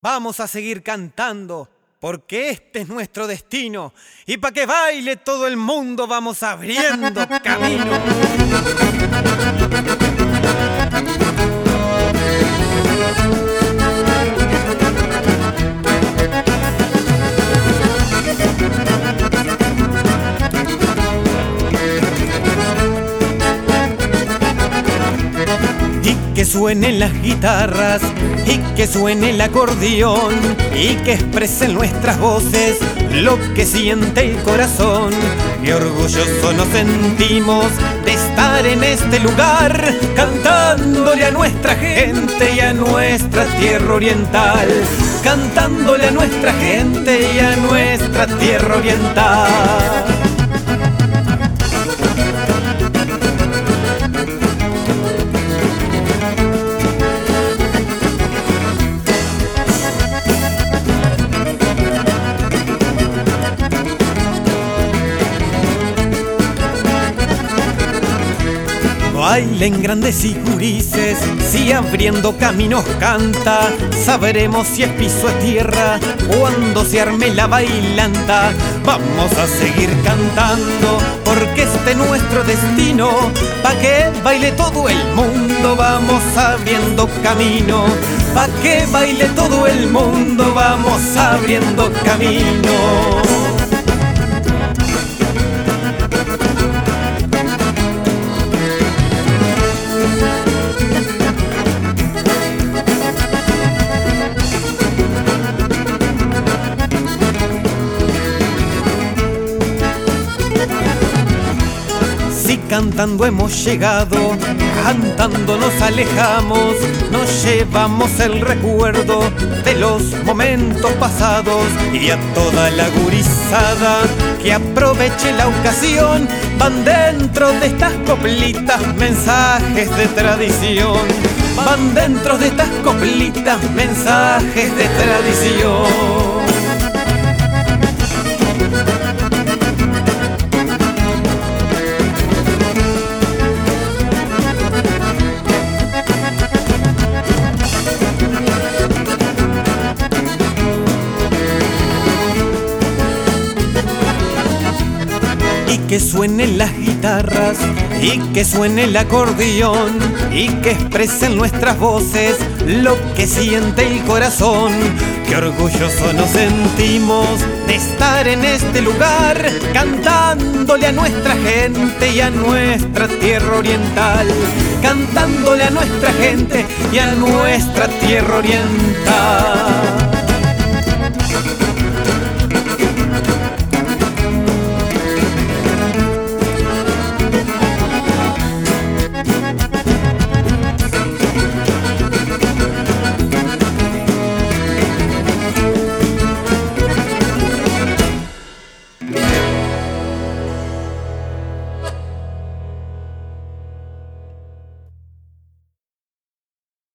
Vamos a seguir cantando, porque este es nuestro destino. Y para que baile todo el mundo vamos abriendo camino. Que suenen las guitarras y que suene el acordeón y que expresen nuestras voces lo que siente el corazón. Qué orgulloso nos sentimos de estar en este lugar, cantándole a nuestra gente y a nuestra tierra oriental, cantándole a nuestra gente y a nuestra tierra oriental. Bailen grandes y gurises, si abriendo caminos canta, sabremos si es piso a tierra, cuando se arme la bailanta. Vamos a seguir cantando, porque este es nuestro destino, pa' que baile todo el mundo, vamos abriendo camino. Pa' que baile todo el mundo, vamos abriendo camino. Cantando hemos llegado, cantando nos alejamos, nos llevamos el recuerdo de los momentos pasados. Y a toda la gurizada que aproveche la ocasión, van dentro de estas coplitas mensajes de tradición, van dentro de estas coplitas mensajes de tradición. Que suenen las guitarras y que suene el acordeón y que expresen nuestras voces lo que siente el corazón. Qué orgulloso nos sentimos de estar en este lugar, cantándole a nuestra gente y a nuestra tierra oriental, cantándole a nuestra gente y a nuestra tierra oriental.